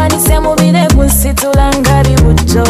gumpani semubire gunsitula nga bibuto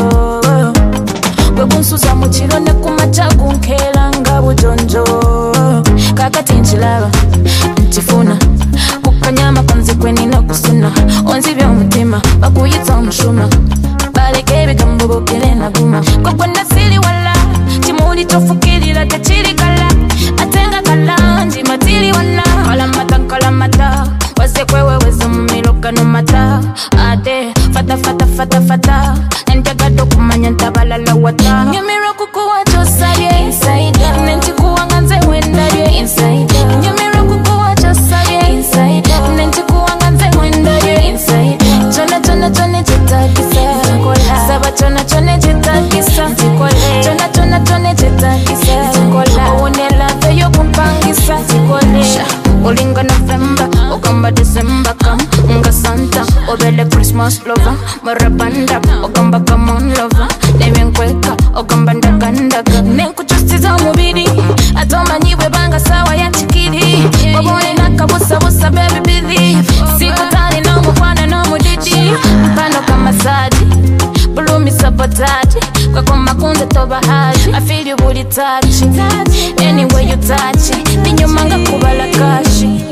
gwe gunsuza mu kiro ne ku makya gunkeera nga bujonjo kakati nkiraba ntifuna kukanyama kanze kwe nina kusuna onzibya omutima bakuyita omushuma baleka ebigambo boogere naguma gwe nasiri wala kimuli tofukirira tekirigala ate nga kalangi matiri wana kalamata waze kweweweza mu miro gano mata ate fata nenjagadde okumanya ntabalala wata nyumirwa kukuwa kyosabye nentikuwanga nze wendabye nyumirwa kukuwa kyosabye nentikuwanga nze wendabye kyona kyetagisa saba kyona kyetagisa kyona kyetagisa owonela nze yokumpangisa olinga November ogamba December kam nga Santa obele Christmas lover marabanda ogamba come on lover nebenkweka ogamba ndagandaga nenkujustiza omubiri atomanyibwe banga sawa ya chikiri obone nakabusabusa baby busy sikutali n'omukwana n'omudidi mpano kamasaji bulumi sabotage kwakoma kunze toba haji I feel you booty touch anyway you touch ninyuma nga kubala kashi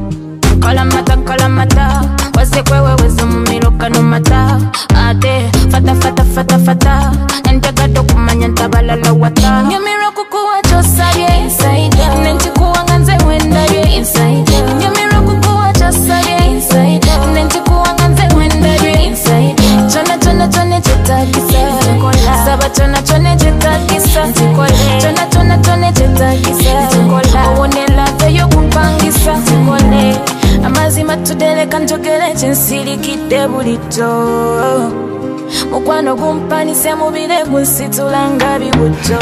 kalamata waze kweweweza mu miro gano mata ate fata nenjagadde okumanya ntabalala wata nyumirwa kukuwa kyosabye nentikuwanga nze wendabye nyumirwa kukuwa kyosabye nentikuwanga nze wendabye kyona kyetagisa saba kyona kyetagisa kyona kyetagisa owonela nze yokumpangisa amazima tudeleka njogere kyensirikidde bulijjo mukwano gumpanise mubire gunsitula nga bibuto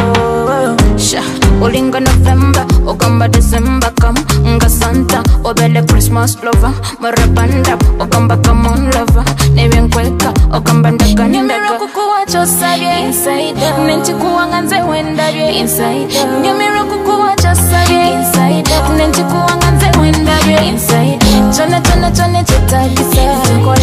olinga November ogamba December kam nga Santa obele Christmas lover marabanda ogamba come on lover nebenkweka ogamba ndagandaga kukuwa kyosabye nentikuwanga nze wendabye nyumirwa kukuwa kyosabye nentikuwanga nze wendabye kyona kyetagisa